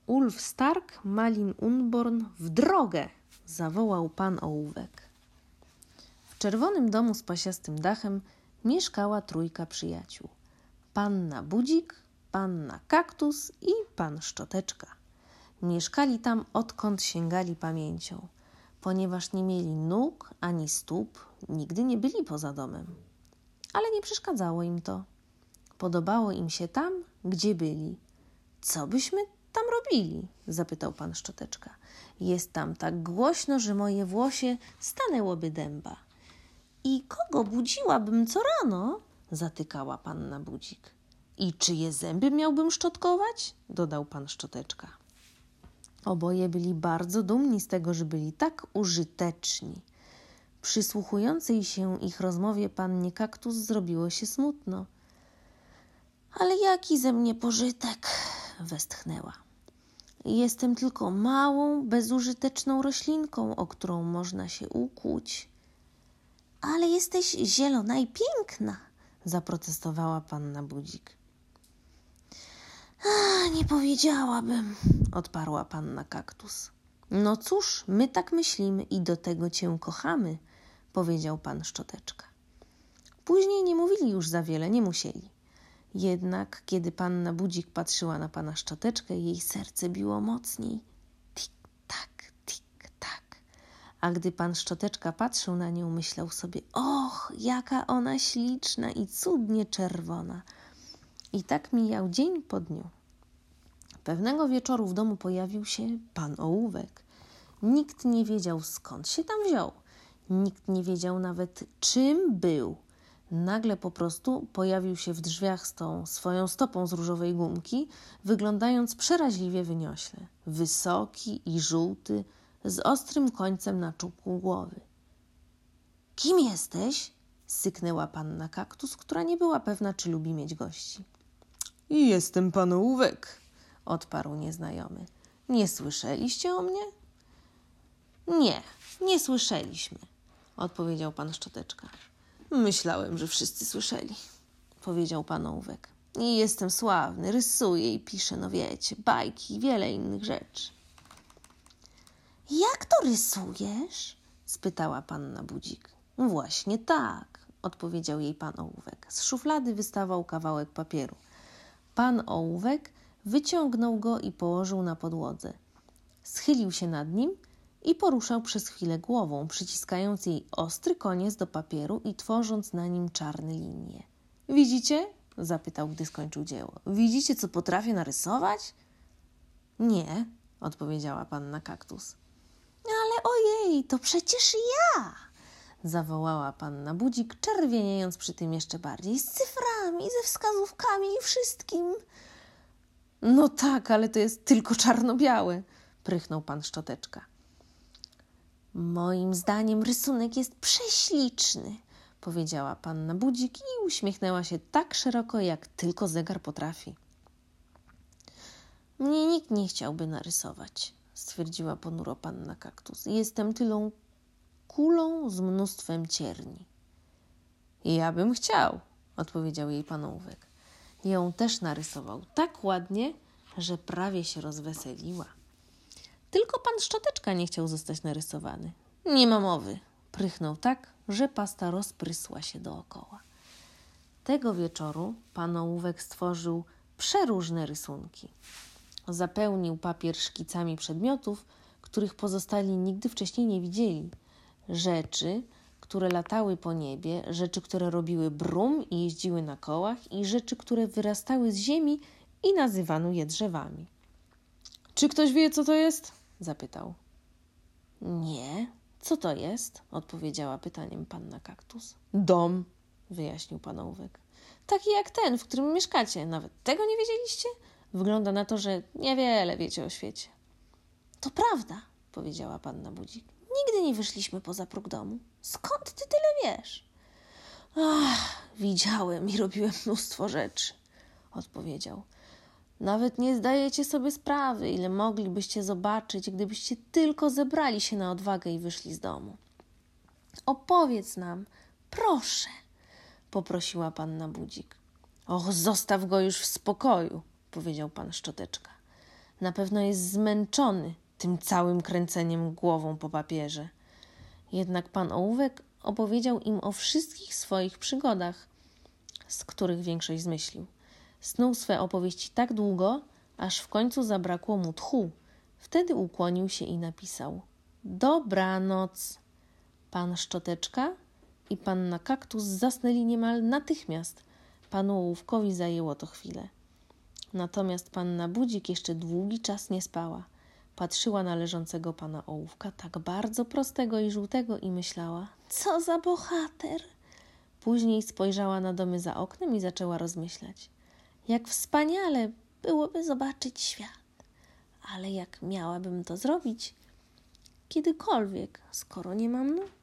Ulf Stark, Malin Unborn, w drogę! Zawołał pan Ołówek. W czerwonym domu z pasiastym dachem mieszkała trójka przyjaciół. Panna Budzik, panna Kaktus i pan Szczoteczka. Mieszkali tam, odkąd sięgali pamięcią. Ponieważ nie mieli nóg ani stóp, nigdy nie byli poza domem. Ale nie przeszkadzało im to. Podobało im się tam, gdzie byli. Co byśmy tam robili? Zapytał pan Szczoteczka. Jest tam tak głośno, że moje włosie stanęłoby dęba. I kogo budziłabym co rano? Zatykała panna Budzik. I czyje zęby miałbym szczotkować? Dodał pan Szczoteczka. Oboje byli bardzo dumni z tego, że byli tak użyteczni. Przysłuchującej się ich rozmowie pannie Kaktus zrobiło się smutno. Ale jaki ze mnie pożytek? Westchnęła. Jestem tylko małą, bezużyteczną roślinką, o którą można się ukłuć. Ale jesteś zielona i piękna, zaprotestowała panna Budzik. Nie powiedziałabym, odparła panna Kaktus. No cóż, my tak myślimy i do tego cię kochamy, powiedział pan Szczoteczka. Później nie mówili już za wiele, nie musieli. Jednak kiedy panna Budzik patrzyła na pana Szczoteczkę, jej serce biło mocniej. Tik-tak, tik-tak. A gdy pan Szczoteczka patrzył na nią, myślał sobie, och, jaka ona śliczna i cudnie czerwona. I tak mijał dzień po dniu. Pewnego wieczoru w domu pojawił się pan Ołówek. Nikt nie wiedział, skąd się tam wziął. Nikt nie wiedział nawet, czym był. Nagle po prostu pojawił się w drzwiach z tą swoją stopą z różowej gumki, wyglądając przeraźliwie wyniośle. Wysoki i żółty, z ostrym końcem na czubku głowy. Kim jesteś? Syknęła panna Kaktus, która nie była pewna, czy lubi mieć gości. Jestem pan Ołówek, odparł nieznajomy. Nie słyszeliście o mnie? Nie słyszeliśmy, odpowiedział pan Szczoteczka. Myślałem, że wszyscy słyszeli, powiedział pan Ołówek. I jestem sławny, rysuję i piszę, no wiecie, bajki i wiele innych rzeczy. Jak to rysujesz? Spytała panna Budzik. Właśnie tak, odpowiedział jej pan Ołówek. Z szuflady wystawał kawałek papieru. Pan Ołówek wyciągnął go i położył na podłodze. Schylił się nad nim i poruszał przez chwilę głową, przyciskając jej ostry koniec do papieru i tworząc na nim czarne linie. Widzicie? Zapytał, gdy skończył dzieło. Widzicie, co potrafię narysować? Nie, odpowiedziała panna Kaktus. Ale ojej, to przecież ja! Zawołała panna Budzik, czerwieniejąc przy tym jeszcze bardziej. Z cyframi, ze wskazówkami i wszystkim. No tak, ale to jest tylko czarno-białe, prychnął pan Szczoteczka. Moim zdaniem rysunek jest prześliczny, powiedziała panna Budzik i uśmiechnęła się tak szeroko, jak tylko zegar potrafi. Mnie nikt nie chciałby narysować, stwierdziła ponuro panna Kaktus. Jestem tylą kulą z mnóstwem cierni. Ja bym chciał, odpowiedział jej pan Ołówek. Ją też narysował tak ładnie, że prawie się rozweseliła. Tylko pan Szczoteczka nie chciał zostać narysowany. Nie ma mowy, prychnął tak, że pasta rozprysła się dookoła. Tego wieczoru pan Ołówek stworzył przeróżne rysunki. Zapełnił papier szkicami przedmiotów, których pozostali nigdy wcześniej nie widzieli. Rzeczy, które latały po niebie, rzeczy, które robiły brum i jeździły na kołach i rzeczy, które wyrastały z ziemi i nazywano je drzewami. Czy ktoś wie, co to jest? Zapytał. Nie. Co to jest? Odpowiedziała pytaniem panna Kaktus. Dom, wyjaśnił pan Ołówek. Taki jak ten, w którym mieszkacie. Nawet tego nie wiedzieliście? Wygląda na to, że niewiele wiecie o świecie. To prawda, powiedziała panna Budzik. Nigdy nie wyszliśmy poza próg domu. Skąd ty tyle wiesz? Widziałem i robiłem mnóstwo rzeczy, odpowiedział. Nawet nie zdajecie sobie sprawy, ile moglibyście zobaczyć, gdybyście tylko zebrali się na odwagę i wyszli z domu. Opowiedz nam, proszę, poprosiła panna Budzik. Och, zostaw go już w spokoju, powiedział pan Szczoteczka. Na pewno jest zmęczony tym całym kręceniem głową po papierze. Jednak pan ołówek opowiedział im o wszystkich swoich przygodach, z których większość zmyślił. Snuł swe opowieści tak długo, aż w końcu zabrakło mu tchu. Wtedy ukłonił się i napisał: dobranoc. Pan Szczoteczka i panna Kaktus zasnęli niemal natychmiast. Panu Ołówkowi zajęło to chwilę. Natomiast panna Budzik jeszcze długi czas nie spała. Patrzyła na leżącego pana Ołówka, tak bardzo prostego i żółtego, i myślała: co za bohater! Później spojrzała na domy za oknem i zaczęła rozmyślać. Jak wspaniale byłoby zobaczyć świat. Ale jak miałabym to zrobić kiedykolwiek, skoro nie mam nóg?